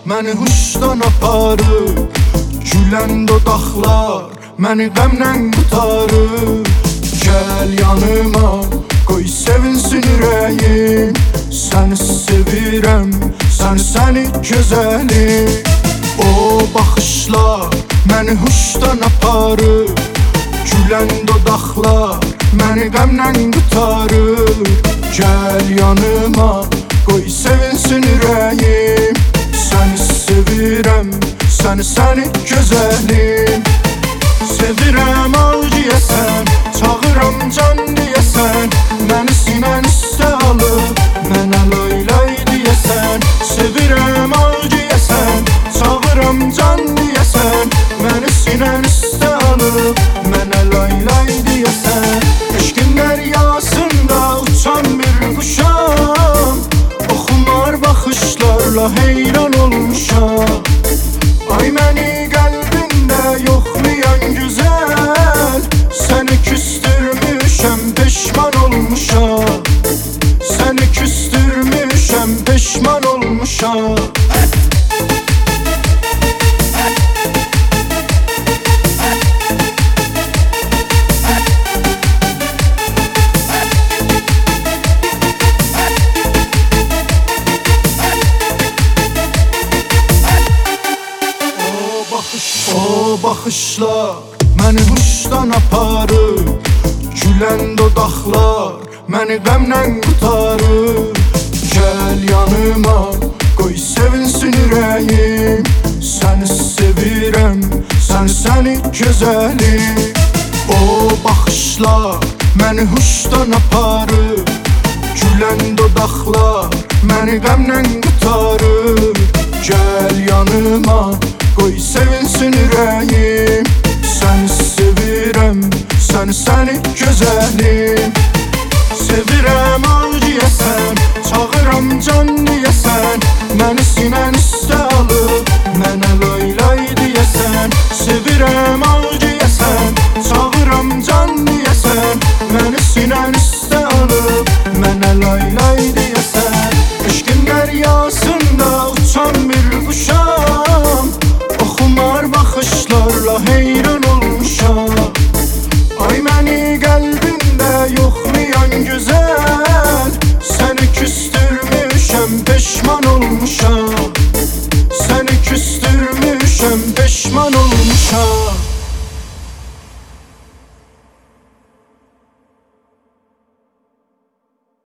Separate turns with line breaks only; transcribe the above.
məni huşdan aparır. Gülən dodaqlar məni qəmlə qutarır. Gəl yanıma, qoy sevinsin ürəyim. Səni sevirəm, səni gözəlim. O baxışlar məni huşdan aparır. Gülən dodaqlar məni qəmlə qutarır. Gəl yanıma, qoy sevinsin ürəyim. Səni sevirəm, səni gözəlim. Sevirəm al deyəsən, çağıram can deyəsən. Məni sinən üstə alıb, mənə lay lay deyəsən. Sevirəm al deyəsən, çağıram can deyəsən. Məni sinən üstə alıb, mənə lay lay deyəsən. Eşqin dəryasında uçan bir quşam. Oxumar baxışlarla heyran olmuşam. Ay məni qəlbində yoxlayan gözəl. Səni küstürmüşəm, peşman olmuşam. Səni küstürmüşəm, peşman olmuşam. O baxışlar məni huşdan aparır. Gülən dodaqlar məni qəmlə qutarır. Gəl yanıma, qoy sevinsin ürəyim. Səni sevirəm, səni gözəlim. O baxışlar məni huşdan aparır. Gülən dodaqlar məni qəmlə qutarır. Gəl yanıma, qoy sevinsin ürəyim. Səni sevirəm, səni gözəlim. Sevirəm al deyəsən, çağıram can deyəsən. Məni sinən üstə alıb, mənə lay lay deyəsən. Sevirəm al deyəsən, çağıram can deyəsən. Məni sinən üstə alıb, mənə lay lay deyəsən. Eşqin dəryasında uçan bir quşam. Oxumar baxışlarla heyran olmuşam. Ay məni qəlbində yoxlayan gözəl. Səni küstürmüşəm, peşman olmuşam. Səni küstürmüşəm, peşman olmuşam.